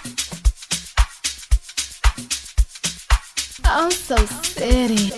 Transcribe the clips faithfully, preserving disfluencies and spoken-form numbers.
I'm so city.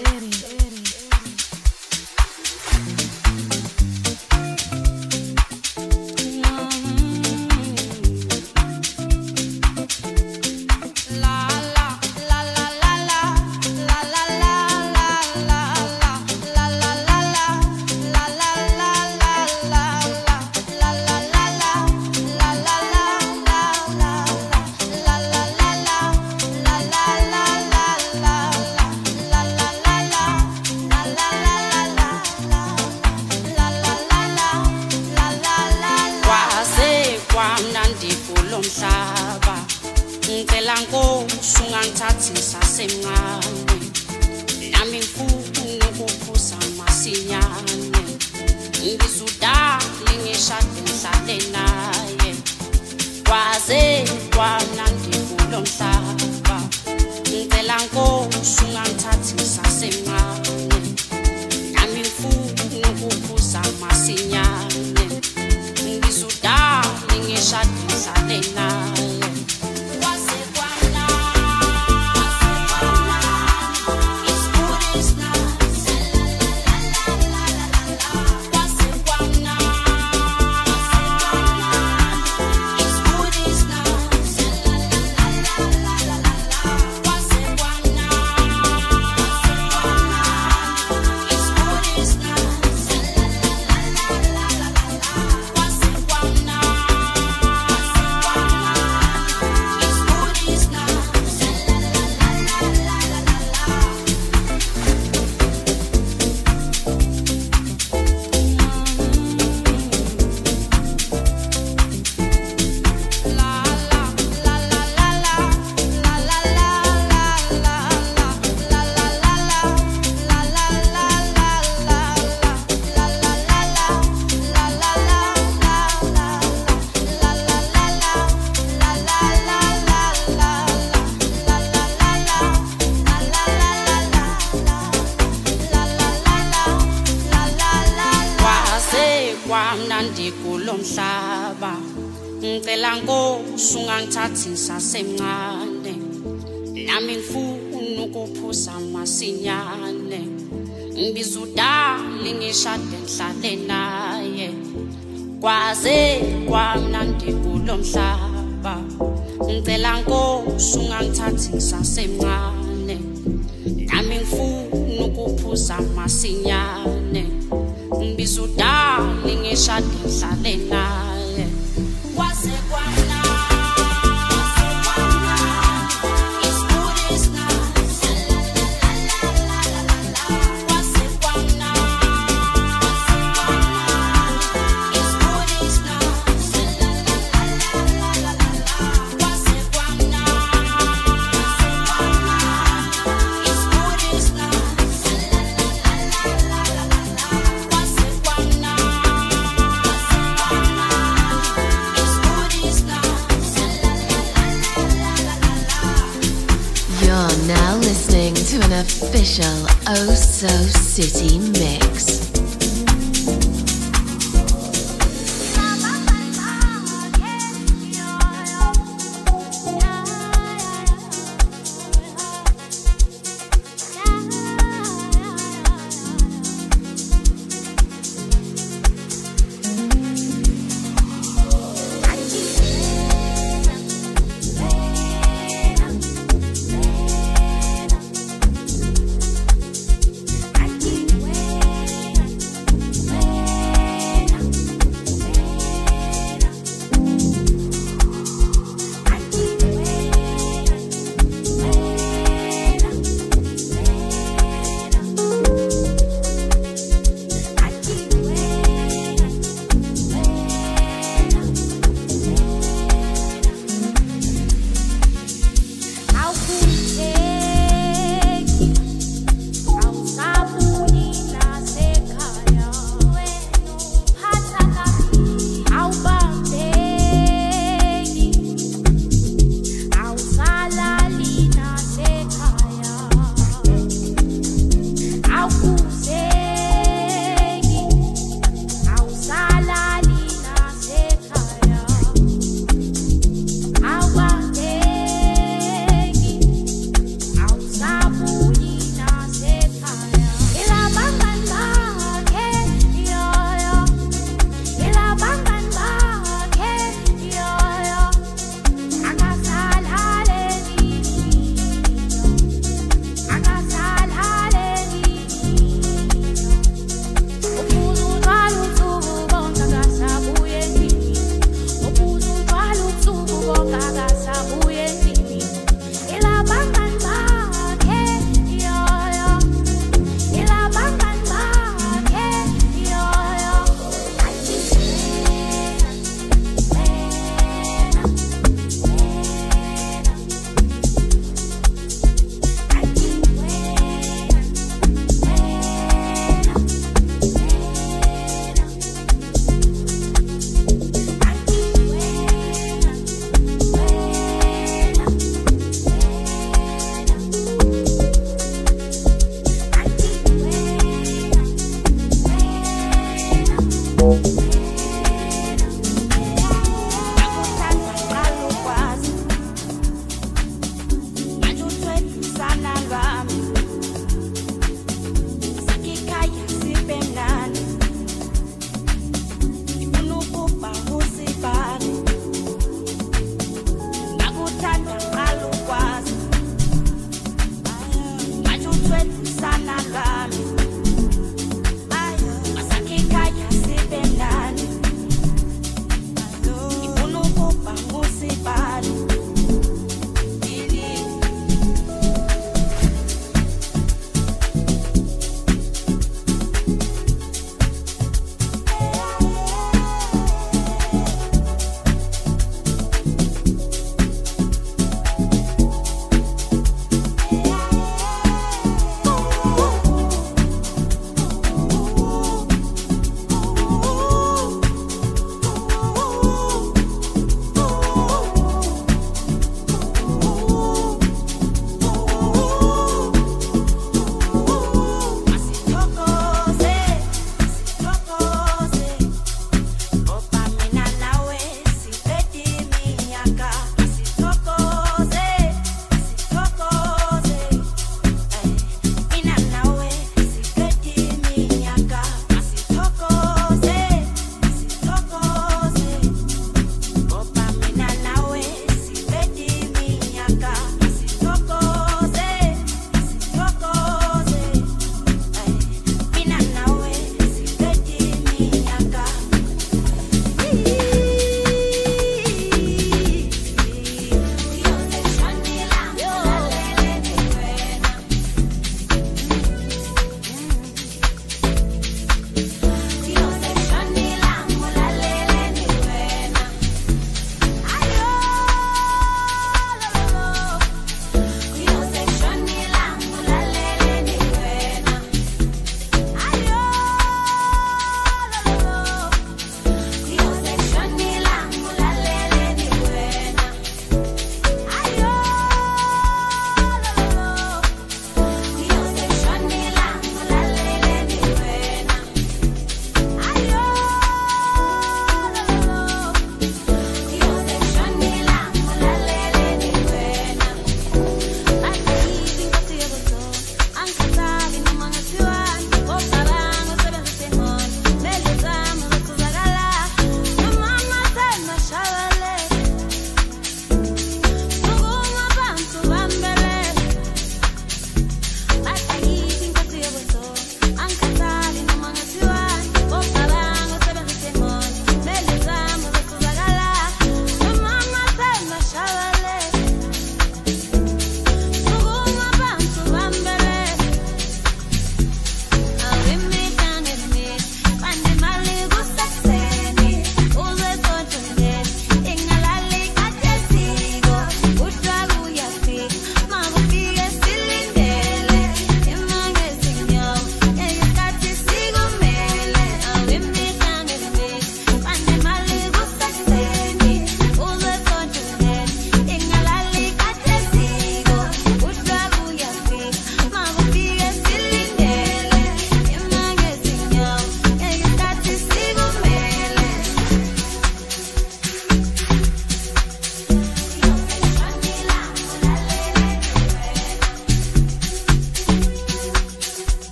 Ngangithathi sasemncane nami ngifuna ukuphuza masinyane ngibiza udali ngishade ngihlale naye kwaze kwamnandi kulomhlaba ngicela Nkosi ungangithathi sasemncane nami ngifuna ukuphuza masinyane ngibiza udali ngishade ngihlale naye kwaze kwamnandi Now listening to an official Oh So City mix. I keep waiting.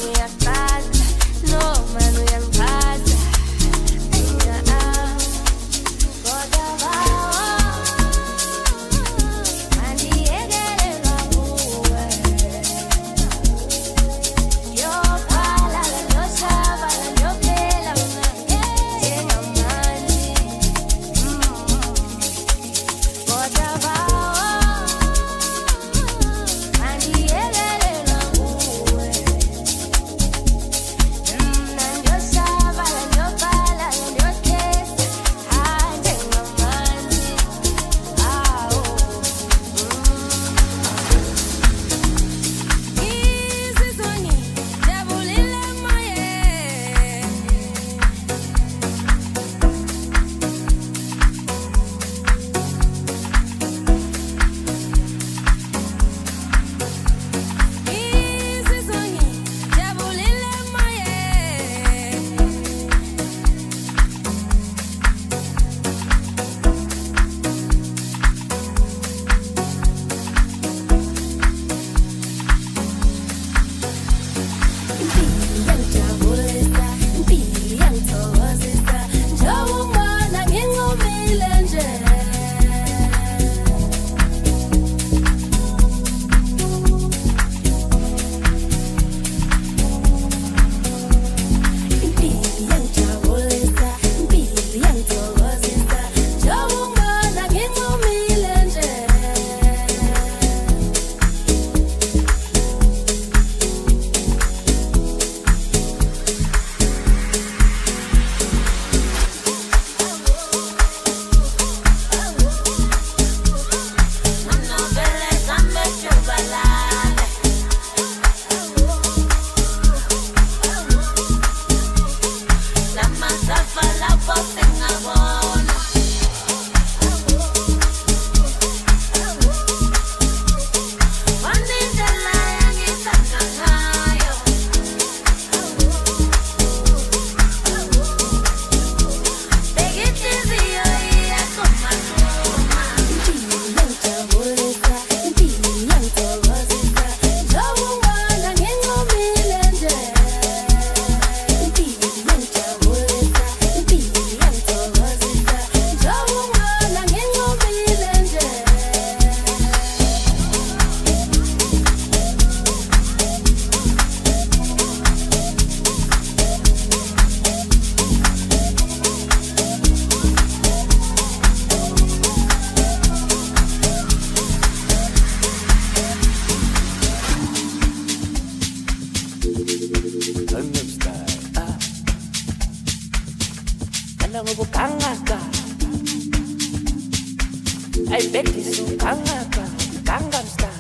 Kangaka, I bet it's Kangaka, Gangnam Style.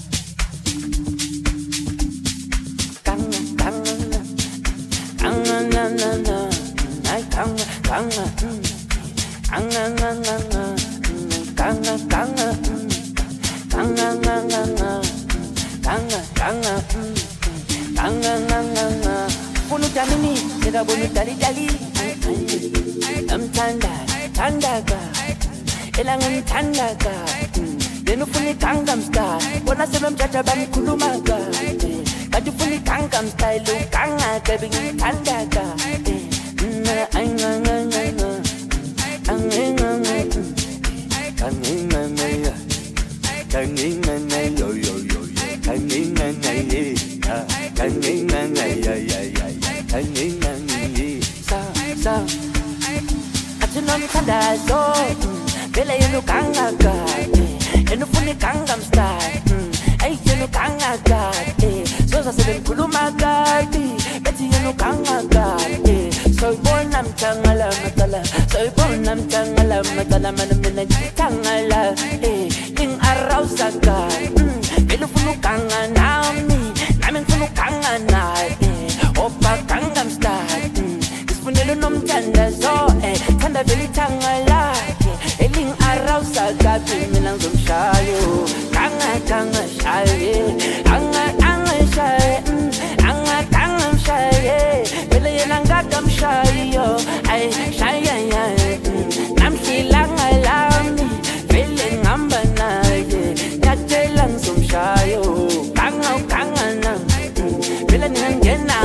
Ganga, Ganga, Ganga, na na na, I Ganga, Ganga, Ganga, na na na, Ganga, Ganga, Ganga, na na na, Ganga, Ganga, Ganga, na na na. Punu jamini, sera punu jali jali. I'm tanda, tandaga, elangan tandaga. Denu funi Gangnam Style, wana sebelum jaja bani kulumaga. Kaju funi Gangnam Style, lu kanga kebing tandaga. Anga anga anga, anga anga, anga anga, anga anga yo yo yo, anga anga ye, anga anga ya ya ya, anga anga ye. Sa sa. Atunam kanda so, bela yenu kangaga, yenu funi Gangnam Style, ay yenu kangaga, so sa seben kulumaga, beti yenu kangaga, soy bonam tangala matala, soy bonam tangala matala, manamina tangala, ling araw saga, belu funu kanga nami, namin funu kanga na, opa Gangnam Style. Funelo nomthanda so eh thanda vele ithanga lakhe eling arawusa kabi mina ngizomshayo kanga kanga shaye anga anga shaye anga kanga mshaye vele yena ngakamshayo ay shaye ya namshilanga lami vele ngamba naye yatela ngizomshayo kanga kanga na vele ningena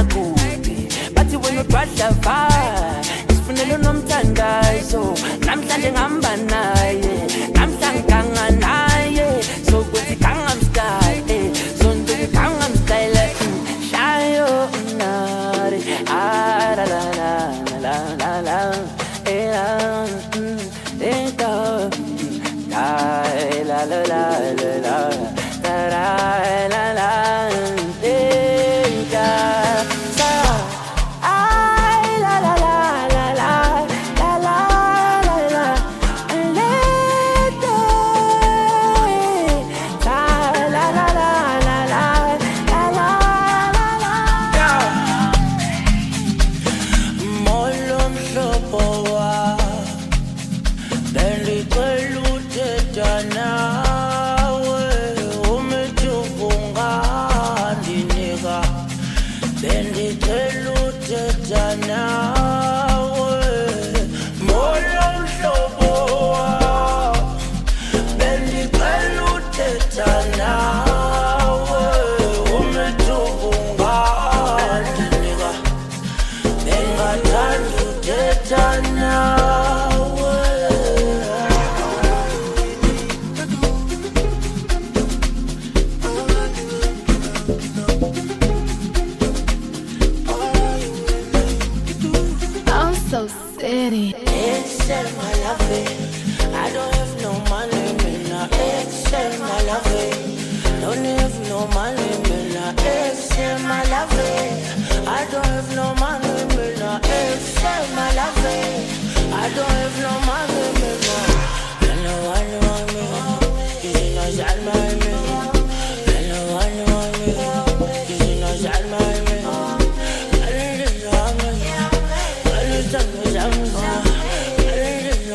lava isifunelo nomthandazo namhlanje ngihamba naye namhlanje ganga naye so kuthi ganga mstyle so nduku ganga mstyle shayo nare ah la la la la la la eh la eh da la la la la la da la la So city. Excel my love, I don't have no money, man. Excel my love, don't have no money, man. Excel my love, I don't have no money, man. Excel my love, I don't have no money, man. I know I know I know, you know that my man. I know I know I know, you know that my man. I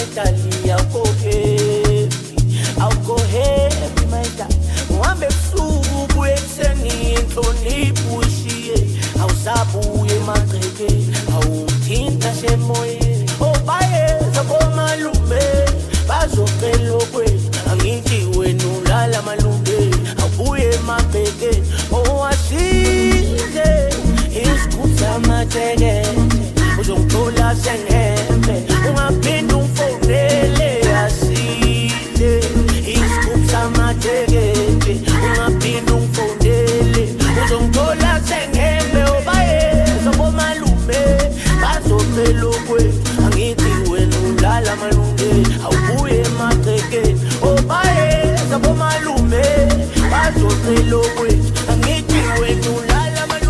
my darling, I'll go heavy. I'll go heavy, my darling. Wambe sugu ekseni entoni pushie. Awusabuye matreke, awuthinta shemoye. Obaye zabomalume, bazocela okwethu. Angithi wena ulala malume, awubuye mabheke. Owasize isikhutha matheke. Uzongithola sengembe, ungaphinde ungifowunele asile. Isikhutha matheke, ungaphinde ungifowunele. Uzongithola sengembe, obaye zabomalume, bazocela okwethu. Angithi wena ulala malume, awubuye matheke. Obaye zabomalume, bazocela okwethu. Angithi wena ulala malume.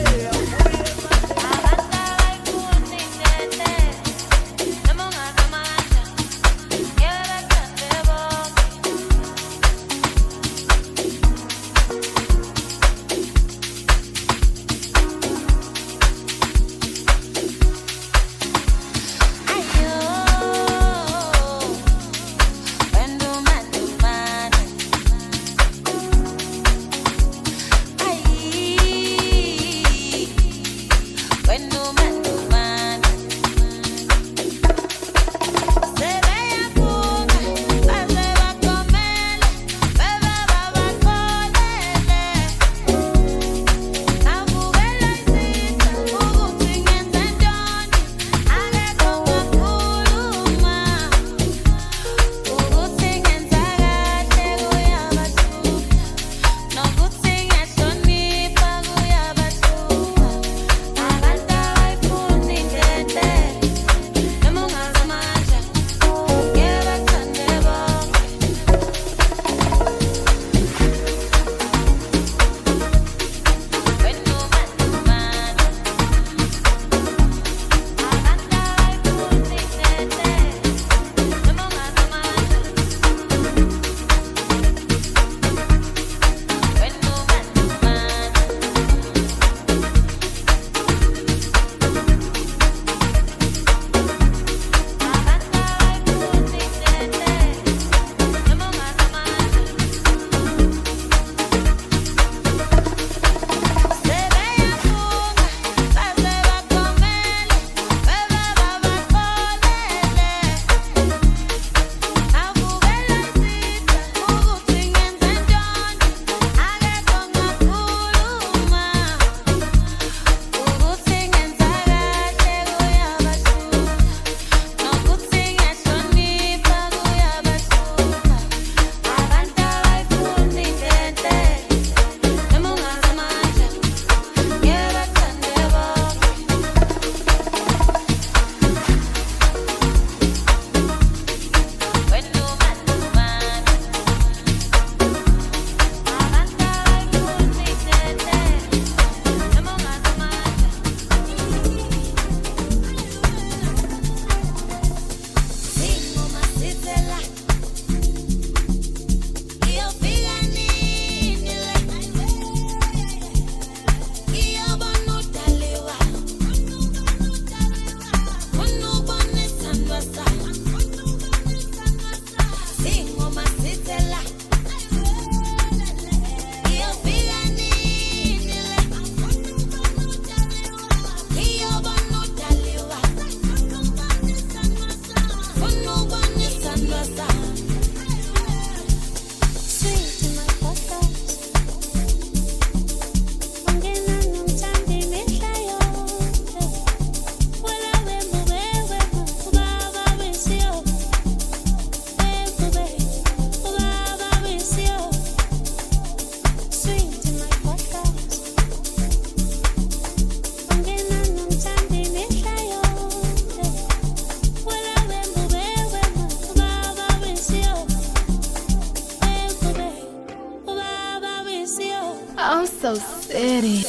I'm so city.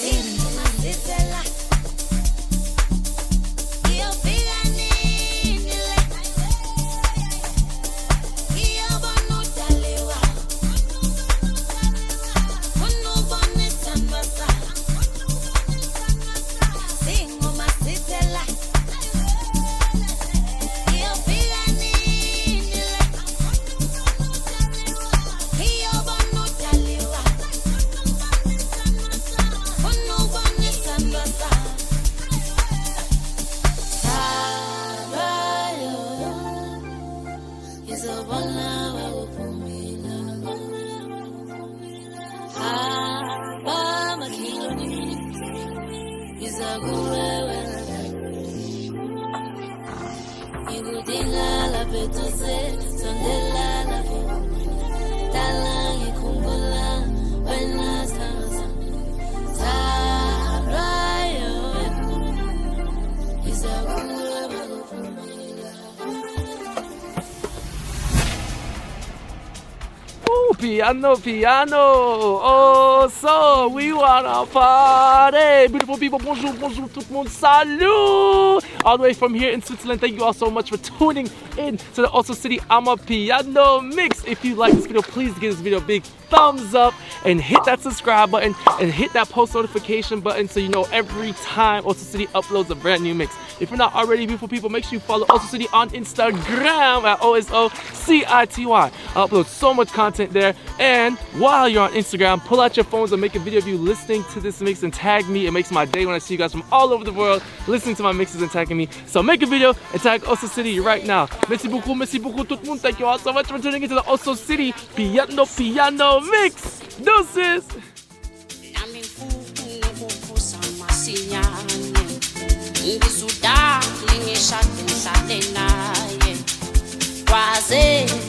Sing on my city life. Piano, piano. Oh, so we wanna party. Beautiful people, bonjour, bonjour, tout le monde, salut. All the way from here in Switzerland, thank you all so much for tuning in to the Oso City Amapiano Mix. If you like this video, please give this video a big thumbs up and hit that subscribe button and hit that post notification button so you know every time Oso City uploads a brand new mix. If you're not already, beautiful people, make sure you follow Oso City on Instagram at O S O C I T Y. I upload so much content there. And while you're on Instagram, pull out your phones and make a video of you listening to this mix and tag me. It makes my day when I see you guys from all over the world listening to my mixes and tagging me. So make a video and tag Oso City right now. Merci beaucoup, merci beaucoup tout le monde. Thank you all so much for tuning into the Oso City Piano Piano Mix. Deuces! Ngizudala ngishade ngihlale naye kwaze